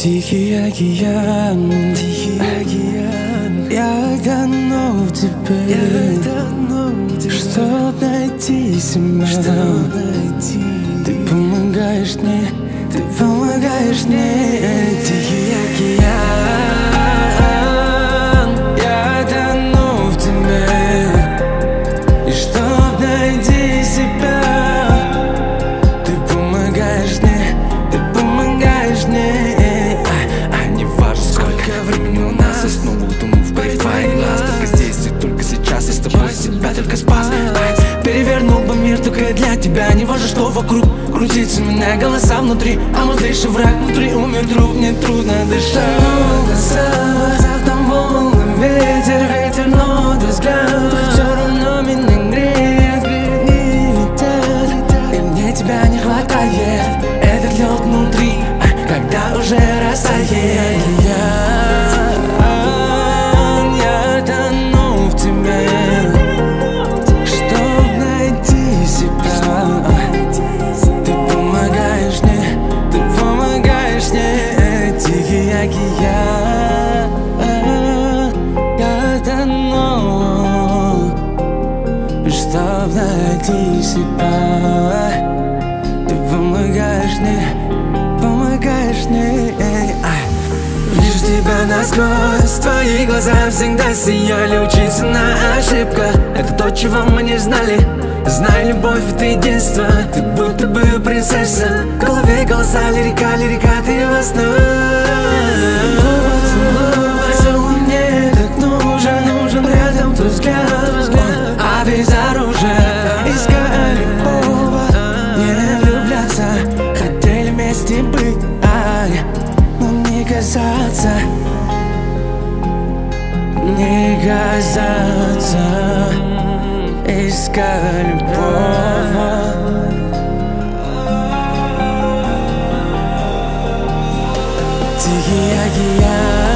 Тихий океан, я тону в тебе, чтоб найти себя. Ты помогаешь мне, ты помогаешь мне. Тихий океан, я тону в тебе, и чтоб найти себя. Ты помогаешь мне, ты помогаешь мне. Не важно, сколько времени у нас, я снова утону в твоих глаз. Только здесь и только сейчас я с тобой себя только спас. Перевернул бы мир только для тебя. Не важно, что вокруг крутится меня голоса внутри, а мой злейший враг внутри умер друг. Мне трудно дышать. В там волны, ветер, но твой взгляд все равно меня греет, не летят. И мне тебя не хватает, этот лед внутри, когда уже растает. Я тону в тебе, чтоб найти себя. Ты помогаешь мне, ты помогаешь мне. Тихий океан, я тону, чтоб найти себя. Ты помогаешь мне, помогаешь мне. Вижу тебя насквозь, твои глаза всегда сияли. Учиться на ошибках, это то, чего мы не знали. Знай, любовь — это единство, ты будто бы принцесса. В голове голоса, лирика, ты во снах. Поцелуй мне так нужен, рядом твой взгляд, а безоружие. Искали повод не влюбляться, хотели вместе быть, но не казаться, не казаться. Искали повод. Тихий океан,